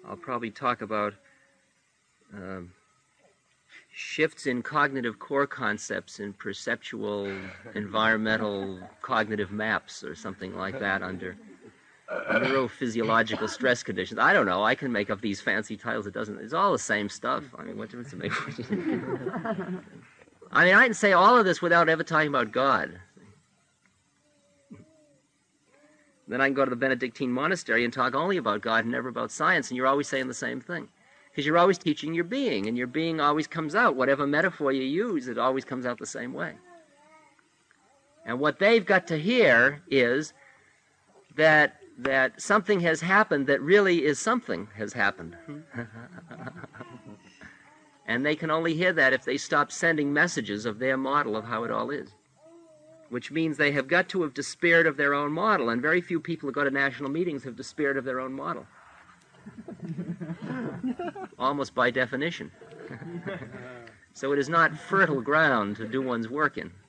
I'll probably talk about shifts in cognitive core concepts in perceptual, environmental, cognitive maps or something like that under neurophysiological stress conditions. I don't know. I can make up these fancy titles. It's all the same stuff. I mean, what difference does it make? I mean, I can say all of this without ever talking about God. Then I can go to the Benedictine monastery and talk only about God and never about science, and you're always saying the same thing. Because you're always teaching your being, and your being always comes out. Whatever metaphor you use, it always comes out the same way. And what they've got to hear is that something has happened that really is something has happened. And they can only hear that if they stop sending messages of their model of how it all is. Which means they have got to have despaired of their own model, and very few people who go to national meetings have despaired of their own model. Almost by definition. So it is not fertile ground to do one's work in.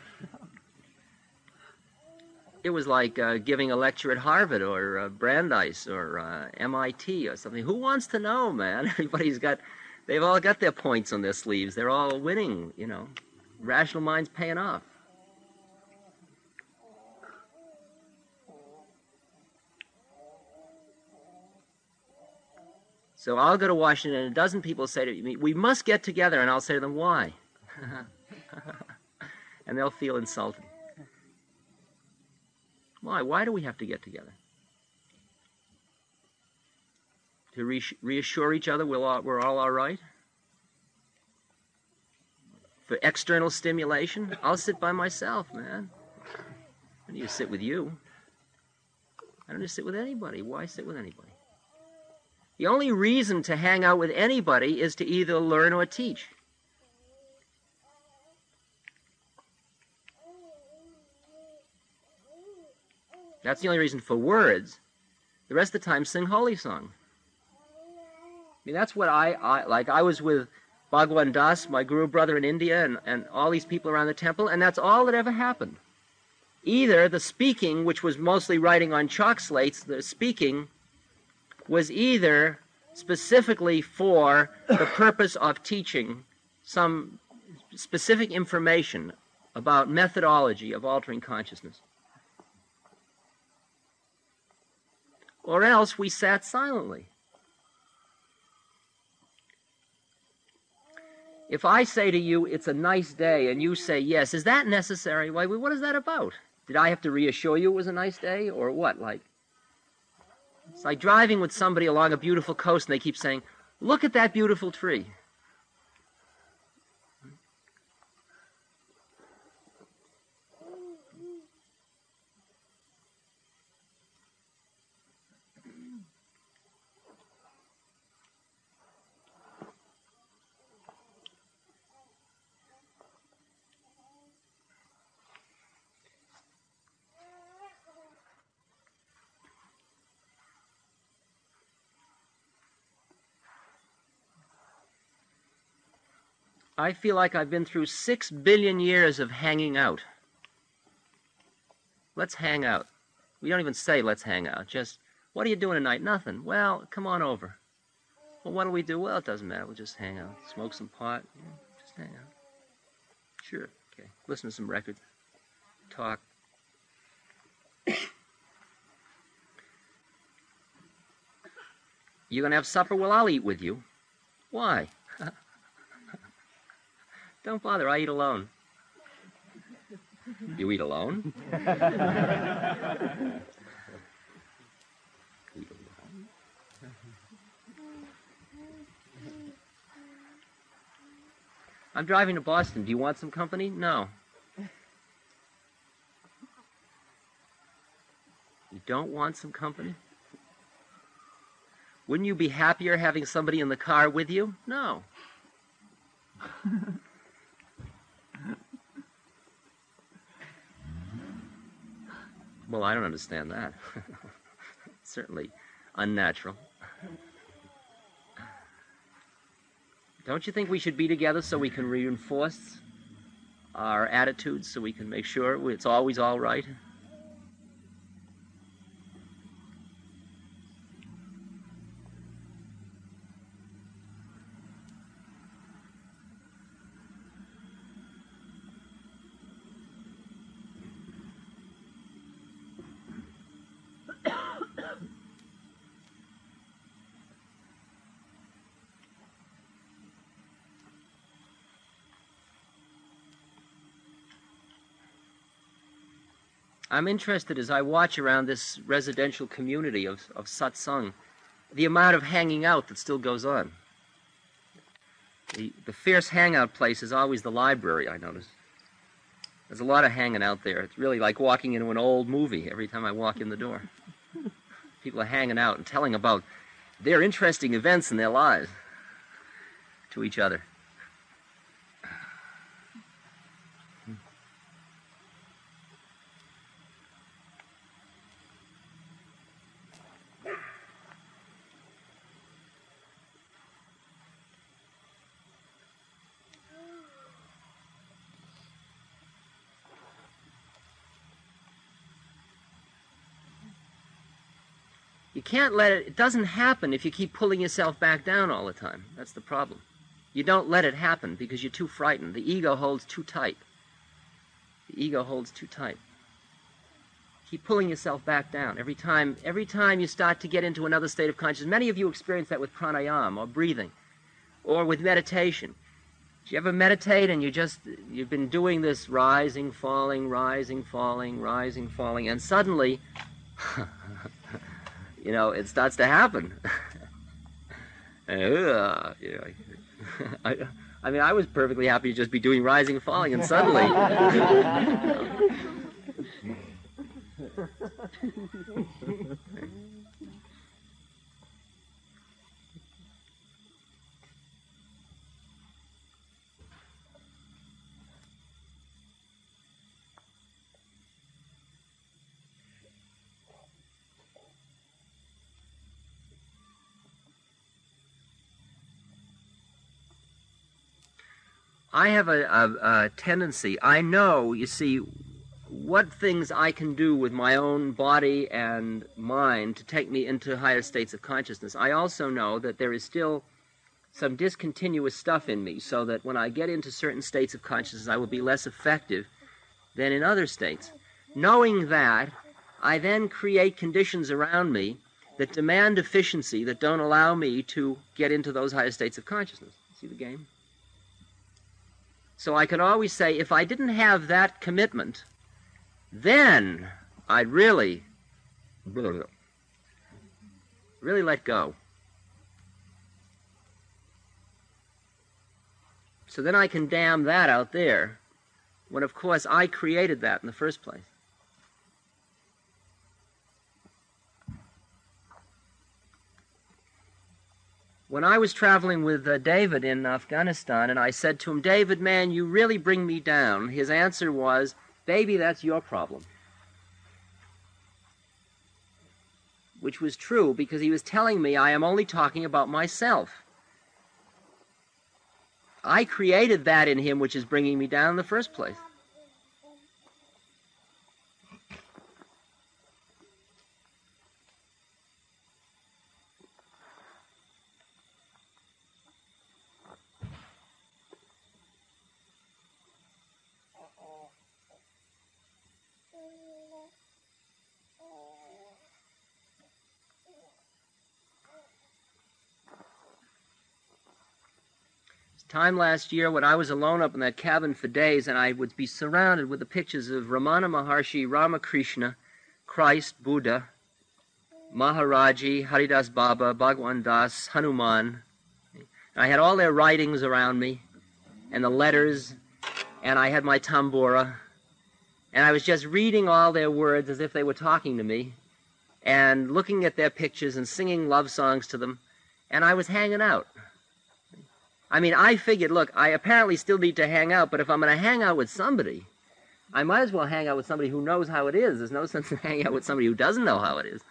It was like giving a lecture at Harvard or Brandeis or MIT or something. Who wants to know, man? They've all got their points on their sleeves. They're all winning, you know. Rational mind's paying off. So I'll go to Washington, and a dozen people say to me, we must get together, and I'll say to them, why? And they'll feel insulted. Why? Why do we have to get together? To reassure each other we're all right? For external stimulation? I'll sit by myself, man. I need to sit with you. I don't need to sit with anybody. Why sit with anybody? The only reason to hang out with anybody is to either learn or teach. That's the only reason for words. The rest of the time, sing holy song. I mean, that's what I like. I was with Bhagwan Das, my guru brother in India, and all these people around the temple, and that's all that ever happened. Either the speaking, which was mostly writing on chalk slates, the speaking was either specifically for the purpose of teaching some specific information about methodology of altering consciousness, or else we sat silently. If I say to you, it's a nice day, and you say yes, is that necessary? Why, what is that about? Did I have to reassure you it was a nice day, or what? It's like driving with somebody along a beautiful coast, and they keep saying, look at that beautiful tree. I feel like I've been through 6 billion years of hanging out. Let's hang out. We don't even say let's hang out. Just, what are you doing tonight? Nothing. Well, come on over. Well, what do we do? Well, it doesn't matter. We'll just hang out. Smoke some pot. Yeah, just hang out. Sure. Okay. Listen to some records. Talk. You going to have supper? Well, I'll eat with you. Why? Don't bother, I eat alone. You eat alone? Eat alone? I'm driving to Boston. Do you want some company? No. You don't want some company? Wouldn't you be happier having somebody in the car with you? No. Well, I don't understand that. Certainly unnatural. Don't you think we should be together so we can reinforce our attitudes, so we can make sure it's always all right? I'm interested as I watch around this residential community of satsang, the amount of hanging out that still goes on. The fierce hangout place is always the library, I notice. There's a lot of hanging out there. It's really like walking into an old movie every time I walk in the door. People are hanging out and telling about their interesting events in their lives to each other. You can't let it doesn't happen if you keep pulling yourself back down all the time. That's the problem. You don't let it happen because you're too frightened. The ego holds too tight. The ego holds too tight. Keep pulling yourself back down. Every time you start to get into another state of consciousness, many of you experience that with pranayama or breathing or with meditation. Do you ever meditate and you've been doing this rising, falling, rising, falling, rising, falling, and suddenly it starts to happen. I mean, I was perfectly happy to just be doing rising and falling, and suddenly... I have a tendency, I know, you see, what things I can do with my own body and mind to take me into higher states of consciousness. I also know that there is still some discontinuous stuff in me, so that when I get into certain states of consciousness, I will be less effective than in other states. Knowing that, I then create conditions around me that demand efficiency, that don't allow me to get into those higher states of consciousness. See the game? So I can always say, if I didn't have that commitment, then I'd really let go. So then I can damn that out there, when of course I created that in the first place. When I was traveling with David in Afghanistan, and I said to him, David, man, you really bring me down, his answer was, baby, that's your problem. Which was true, because he was telling me I am only talking about myself. I created that in him which is bringing me down in the first place. Time last year when I was alone up in that cabin for days, and I would be surrounded with the pictures of Ramana Maharshi, Ramakrishna, Christ, Buddha, Maharaji, Haridas Baba, Bhagwan Das, Hanuman. I had all their writings around me, and the letters, and I had my tambura, and I was just reading all their words as if they were talking to me, and looking at their pictures and singing love songs to them, and I was hanging out. I mean, I figured, look, I apparently still need to hang out, but if I'm going to hang out with somebody, I might as well hang out with somebody who knows how it is. There's no sense in hanging out with somebody who doesn't know how it is.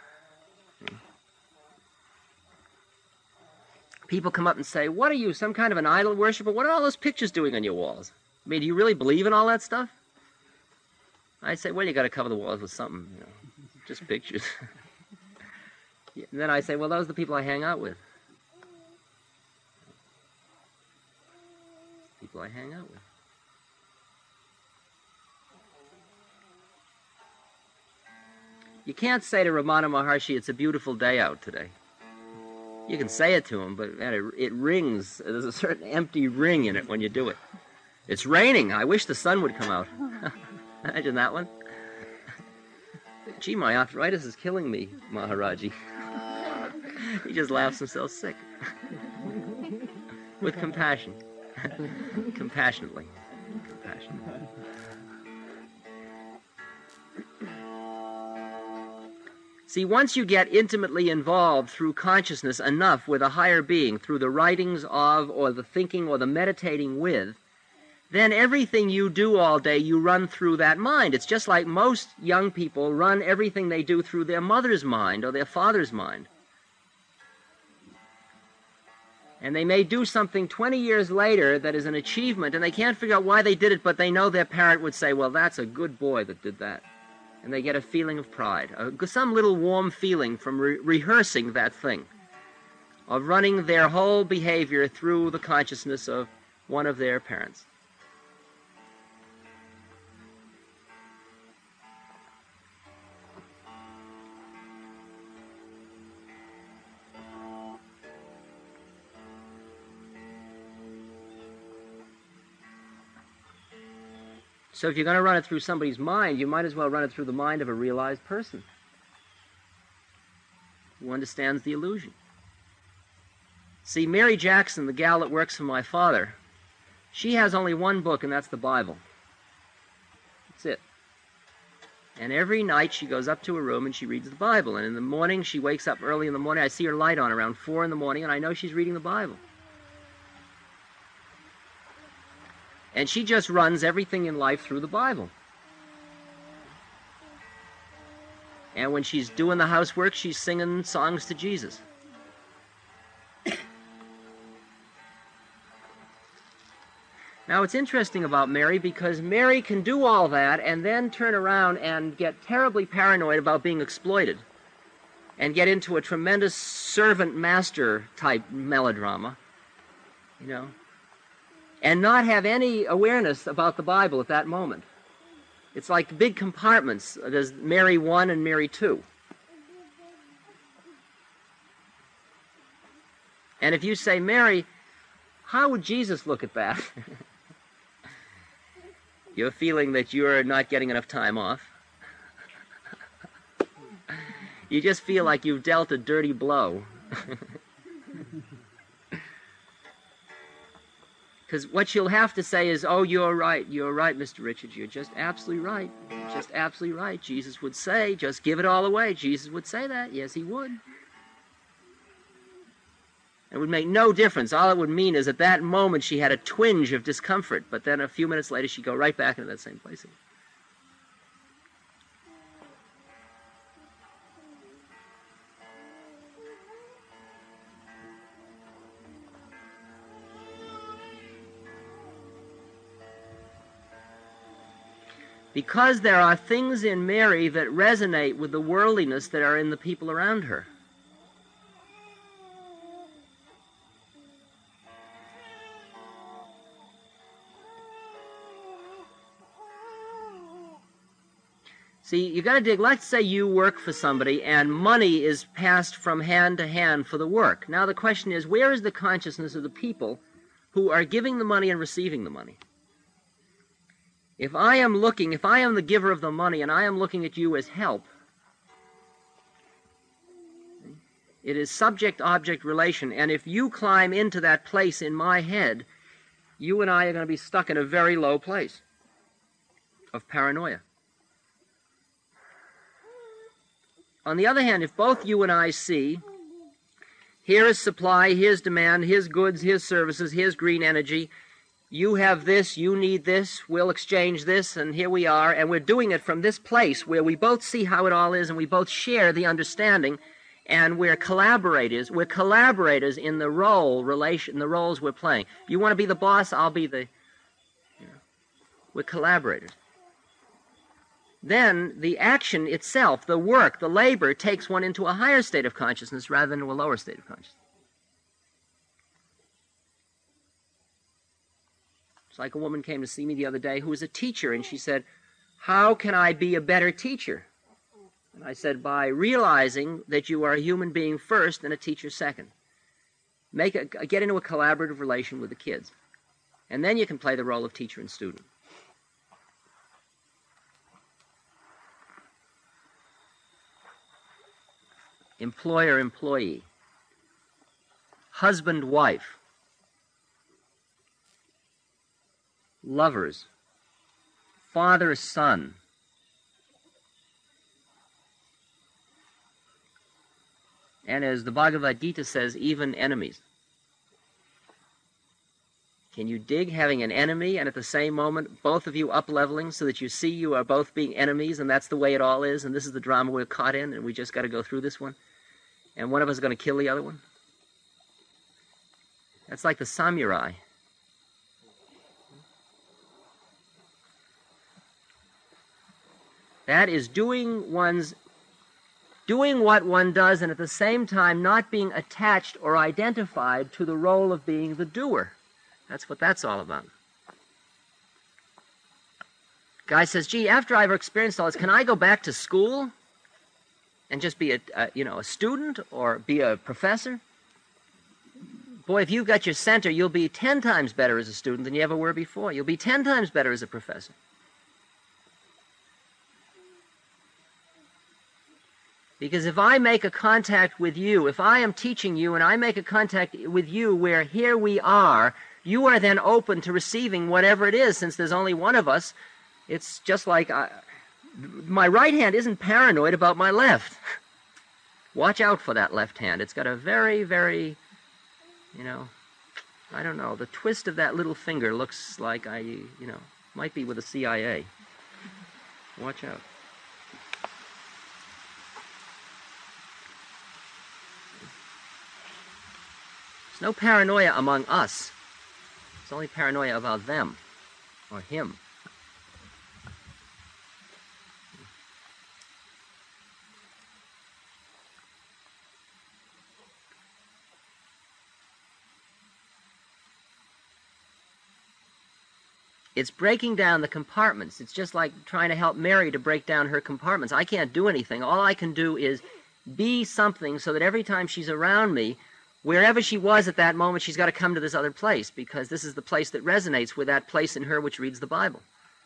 People come up and say, what are you, some kind of an idol worshiper? What are all those pictures doing on your walls? I mean, do you really believe in all that stuff? I say, well, you got to cover the walls with something, just pictures. And then I say, well, those are the people I hang out with. People I hang out with. You can't say to Ramana Maharshi, it's a beautiful day out today. You can say it to him, but man, it rings. There's a certain empty ring in it when you do it. It's raining. I wish the sun would come out. Imagine that one. Gee, my arthritis is killing me, Maharaji. He just laughs himself sick. With compassion. Compassionately. Compassionately. See, once you get intimately involved through consciousness enough with a higher being, through the writings of, or the thinking, or the meditating with, then everything you do all day, you run through that mind. It's just like most young people run everything they do through their mother's mind or their father's mind. And they may do something 20 years later that is an achievement, and they can't figure out why they did it, but they know their parent would say, well, that's a good boy that did that. And they get a feeling of pride, some little warm feeling from rehearsing that thing, of running their whole behavior through the consciousness of one of their parents. So if you're going to run it through somebody's mind, you might as well run it through the mind of a realized person who understands the illusion. See, Mary Jackson, the gal that works for my father, she has only one book, and that's the Bible. That's it. And every night she goes up to her room and she reads the Bible. And in the morning, she wakes up early in the morning. I see her light on around 4 in the morning, and I know she's reading the Bible. And she just runs everything in life through the Bible. And when she's doing the housework, she's singing songs to Jesus. Now, it's interesting about Mary because Mary can do all that and then turn around and get terribly paranoid about being exploited and get into a tremendous servant-master type melodrama, you know, and not have any awareness about the Bible at that moment. It's like big compartments. There's Mary 1 and Mary 2. And if you say, Mary, how would Jesus look at that? You're feeling that you're not getting enough time off. You just feel like you've dealt a dirty blow. Because what you'll have to say is, oh, you're right, Mr. Richards, you're just absolutely right, just absolutely right. Jesus would say, just give it all away. Jesus would say that. Yes, he would. It would make no difference. All it would mean is at that moment she had a twinge of discomfort, but then a few minutes later she'd go right back into that same place again. Because there are things in Mary that resonate with the worldliness that are in the people around her. See, you got to dig. Let's say you work for somebody and money is passed from hand to hand for the work. Now the question is, where is the consciousness of the people who are giving the money and receiving the money? If I am the giver of the money and I am looking at you as help, it is subject-object relation, and if you climb into that place in my head, you and I are going to be stuck in a very low place of paranoia. On the other hand, if both you and I see, here is supply, here's demand, here's goods, here's services, here's green energy, you have this, you need this, we'll exchange this, and here we are, and we're doing it from this place where we both see how it all is and we both share the understanding, and we're collaborators. We're collaborators in the the roles we're playing. You want to be the boss, I'll be the, we're collaborators. Then the action itself, the work, the labor, takes one into a higher state of consciousness rather than to a lower state of consciousness. It's like a woman came to see me the other day who was a teacher, and she said, how can I be a better teacher? And I said, by realizing that you are a human being first and a teacher second. Get into a collaborative relation with the kids. And then you can play the role of teacher and student. employer-employee, husband-wife, lovers, father-son, and as the Bhagavad Gita says, even enemies. Can you dig having an enemy and at the same moment both of you up-leveling so that you see you are both being enemies and that's the way it all is and this is the drama we're caught in and we just got to go through this one and one of us is going to kill the other one? That's like the samurai. That is doing what one does and at the same time not being attached or identified to the role of being the doer. That's what that's all about. Guy says, gee, after I've experienced all this, can I go back to school and just be a student or be a professor? Boy, if you've got your center, you'll be 10 times better as a student than you ever were before. You'll be 10 times better as a professor. Because if I make a contact with you, if I am teaching you and I make a contact with you where here we are, you are then open to receiving whatever it is. Since there's only one of us, it's just like my right hand isn't paranoid about my left. Watch out for that left hand. It's got a very, very, I don't know, the twist of that little finger looks like might be with the CIA. Watch out. There's no paranoia among us. It's only paranoia about them or him. It's breaking down the compartments. It's just like trying to help Mary to break down her compartments. I can't do anything. All I can do is be something so that every time she's around me, wherever she was at that moment, she's got to come to this other place because this is the place that resonates with that place in her which reads the Bible.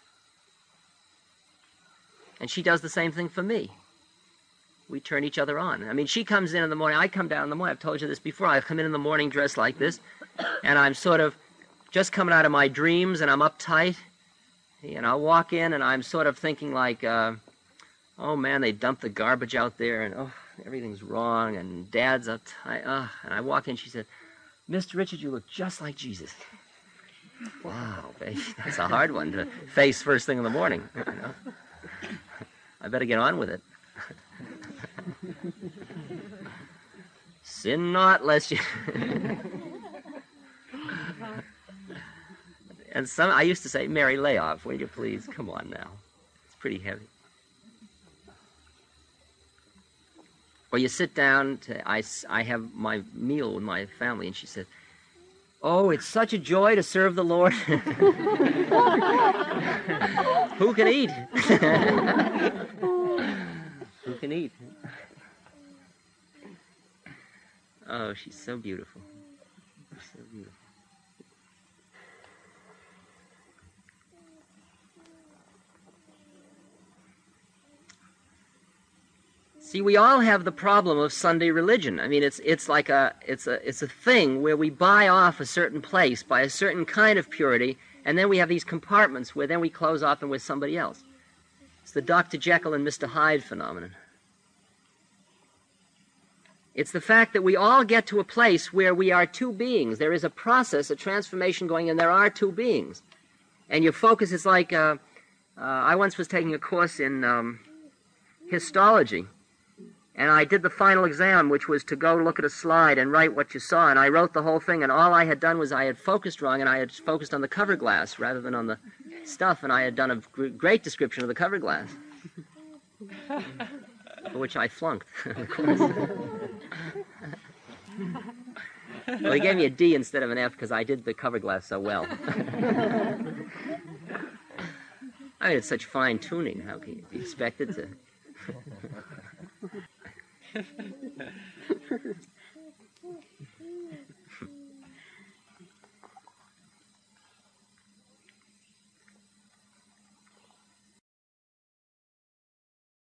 And she does the same thing for me. We turn each other on. I mean, she comes in the morning. I come down in the morning. I've told you this before. I come in the morning dressed like this, and I'm sort of just coming out of my dreams, and I'm uptight. And I'll walk in, and I'm sort of thinking like, oh, man, they dumped the garbage out there, and oh, everything's wrong, and Dad's uptight. And I walk in, she said, Mr. Richard, you look just like Jesus. Wow, baby, that's a hard one to face first thing in the morning. I better get on with it. Sin not, lest you... And I used to say, Mary, lay off, will you please? Come on now. It's pretty heavy. Or you sit down, I have my meal with my family, and she said, oh, it's such a joy to serve the Lord. Who can eat? Who can eat? Oh, she's so beautiful. So beautiful. See, we all have the problem of Sunday religion. I mean, it's like a thing where we buy off a certain place by a certain kind of purity, and then we have these compartments where then we close off and we're somebody else. It's the Dr. Jekyll and Mr. Hyde phenomenon. It's the fact that we all get to a place where we are two beings. There is a process, a transformation going, and there are two beings. And your focus is like, I once was taking a course in histology. And I did the final exam, which was to go look at a slide and write what you saw. And I wrote the whole thing, and all I had done was I had focused wrong, and I had focused on the cover glass rather than on the stuff, and I had done a great description of the cover glass, for which I flunked, of course. Well, he gave me a D instead of an F because I did the cover glass so well. I mean, it's such fine tuning. How can you be expected to...